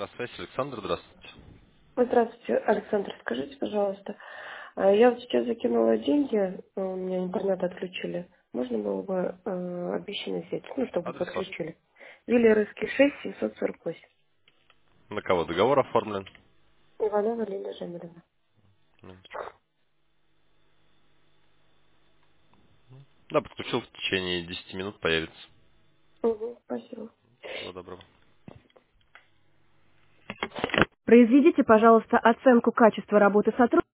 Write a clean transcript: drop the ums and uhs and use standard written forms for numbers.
Здравствуйте, Александр, здравствуйте. Здравствуйте, Александр, скажите, пожалуйста, я вот сейчас закинула деньги, у меня интернет отключили. Можно было бы обещанный взять, ну, чтобы Адрес ваш? подключили. Виллерский 6, 748. На кого договор оформлен? Иванова Лилия Жамилевна. Да, подключил, в течение 10 минут появится. Угу, спасибо. Всего доброго. Произведите, пожалуйста, оценку качества работы сотрудника.